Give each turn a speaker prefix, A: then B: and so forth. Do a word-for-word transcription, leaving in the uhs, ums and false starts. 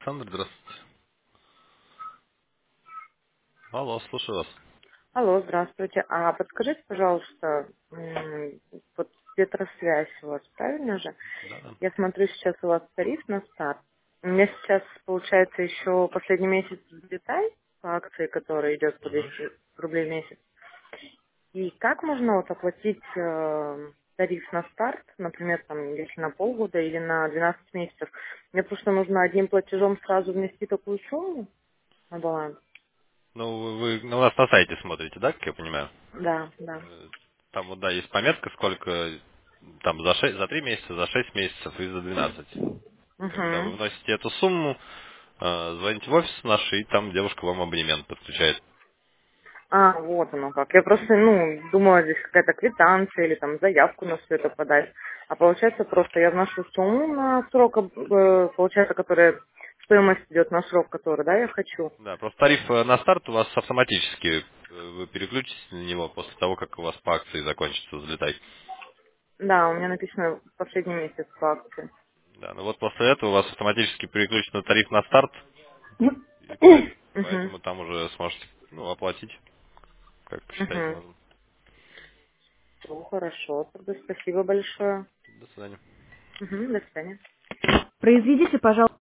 A: Александр, здравствуйте. Алло, слушаю вас.
B: Алло, здравствуйте. А подскажите, пожалуйста, м, вот ветросвязь у вас, правильно же?
A: Да, да.
B: Я смотрю, сейчас у вас тариф на старт. У меня сейчас, получается, еще последний месяц взлетай по акции, которая идет по
A: Мгм.
B: двести рублей в месяц. И как можно вот оплатить э, тариф на старт, например, там, если на полгода или на двенадцать месяцев? Мне просто нужно одним платежом сразу внести такую сумму на баланс.
A: Ну, вы, вы ну, у нас на сайте смотрите, да, как я понимаю?
B: Да, да.
A: Э, Там вот, да, есть пометка, сколько там за шесть, за три месяца, за шесть месяцев и за двенадцать. Когда вы
B: Угу.
A: вносите эту сумму, э, звоните в офис наш, и там девушка вам абонемент подключает.
B: А, вот оно как. Я просто, ну, думала, здесь какая-то квитанция или там заявку на все это подать. А получается просто я вношу сумму на срок, э, получается, которая стоимость идет на срок, который, да, я хочу.
A: Да, просто тариф э, на старт у вас автоматически, э, вы переключитесь на него после того, как у вас по акции закончится взлетай.
B: Да, у меня написано последний месяц по акции.
A: Да, ну вот после этого у вас автоматически переключится на тариф на старт, и поэт-
B: Угу.
A: поэтому там уже сможете ну, оплатить, как посчитаете
B: Угу.
A: нужно.
B: Все хорошо. Тогда спасибо большое.
A: До свидания.
B: Угу, до свидания.
A: Произведите, пожалуйста.